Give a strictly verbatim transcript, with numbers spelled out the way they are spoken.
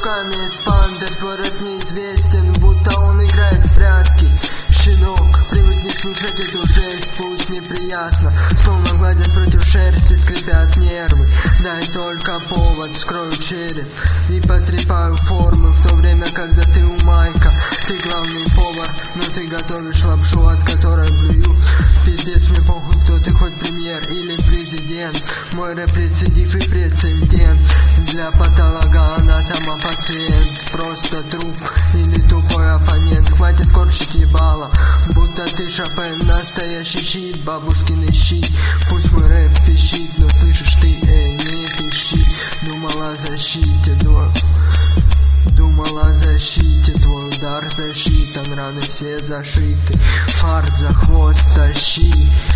руками из панды, твой рэп неизвестен, будто он играет в прятки. Щенок, привыкни слушать эту жесть, пусть неприятно, словно гладят против шерсти, скрипят нервы. Дай только повод, скрою череп и потрепаю формы, в то время, когда ты у Майка. Ты главный повар, но ты готовишь лапшу, от которой блюю. Пиздец, мне похуй, кто ты, хоть премьер или президент. Мой рэп рецидив и прецедент. Для патологоанатома пациент просто труп или тупой оппонент. Хватит корчить ебало, будто ты Шопен. Настоящий щит, бабушкины щит. Пусть мой рэп пищит, но слышишь ты, эй, не пищи. Думал о защите, но... Думал о защите, твой удар засчитан, раны все зашиты. Фарт за хвост тащи.